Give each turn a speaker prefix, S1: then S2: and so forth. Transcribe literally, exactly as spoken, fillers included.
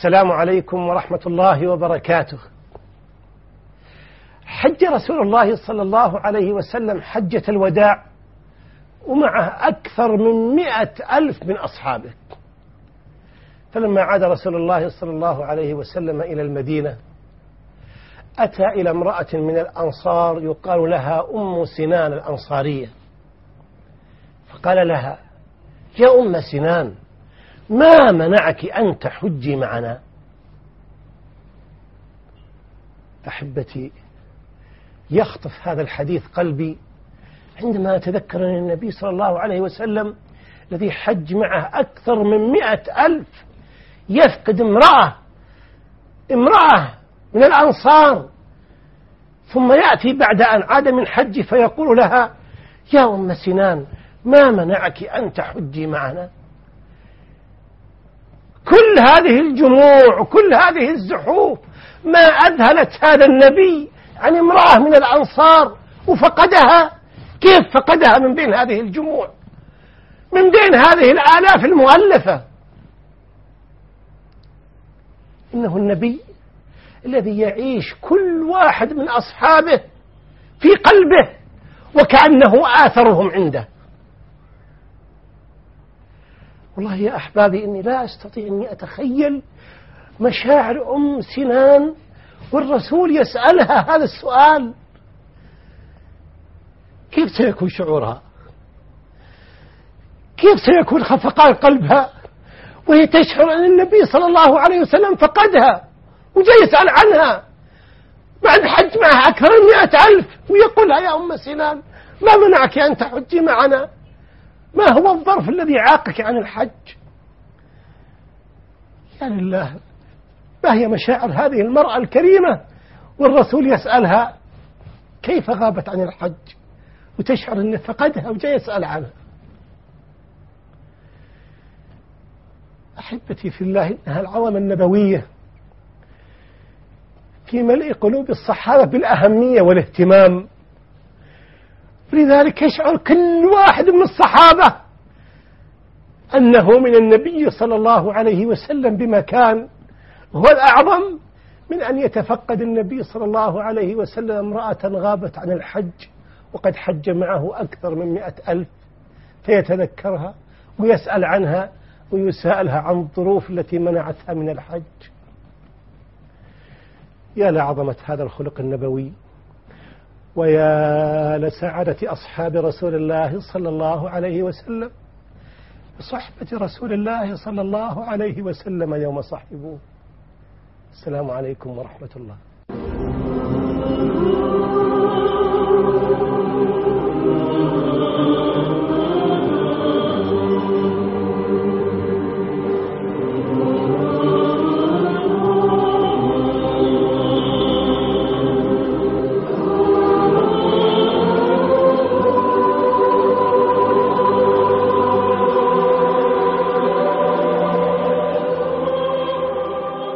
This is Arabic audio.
S1: السلام عليكم ورحمة الله وبركاته. حج رسول الله صلى الله عليه وسلم حجة الوداع ومعه أكثر من مئة ألف من أصحابه. فلما عاد رسول الله صلى الله عليه وسلم إلى المدينة أتى إلى امرأة من الأنصار يقال لها أم سنان الأنصارية، فقال لها: يا أم سنان، ما منعك أن تحجي معنا؟ أحبتي، يخطف هذا الحديث قلبي عندما أتذكر أن النبي صلى الله عليه وسلم الذي حج معه أكثر من مئة ألف يفقد امرأة امرأة من الأنصار، ثم يأتي بعد أن عاد من حج فيقول لها: يا أم سنان، ما منعك أن تحجي معنا؟ كل هذه الجموع وكل هذه الزحوف ما أذهلت هذا النبي عن امرأة من الأنصار وفقدها. كيف فقدها من بين هذه الجموع، من بين هذه الآلاف المؤلفة؟ إنه النبي الذي يعيش كل واحد من أصحابه في قلبه وكأنه آثرهم عنده. والله يا أحبابي إني لا أستطيع أني أتخيل مشاعر أم سنان والرسول يسألها هذا السؤال. كيف سيكون شعورها؟ كيف سيكون خفقان قلبها وهي تشعر أن النبي صلى الله عليه وسلم فقدها وجاي يسأل عنها بعد حج معها أكثر من مئة ألف ويقولها: يا أم سنان، ما منعك أن تحجي معنا؟ ما هو الظرف الذي عاقك عن الحج؟ يا لله، ما هي مشاعر هذه المرأة الكريمة والرسول يسألها كيف غابت عن الحج وتشعر أنه فقدها وجاي يسأل عنها. أحبتي في الله، إنها العظمة النبوية في ملء قلوب الصحابة بالأهمية والاهتمام، لذلك يشعر كل واحد من الصحابة أنه من النبي صلى الله عليه وسلم بمكان هو الأعظم من أن يتفقد النبي صلى الله عليه وسلم امرأة غابت عن الحج وقد حج معه أكثر من مئة ألف، فيتذكرها ويسأل عنها ويسألها عن الظروف التي منعتها من الحج. يا لعظمة هذا الخلق النبوي، ويا لسعادة أصحاب رسول الله صلى الله عليه وسلم بصحبة رسول الله صلى الله عليه وسلم يوم صحبوه. السلام عليكم ورحمة الله.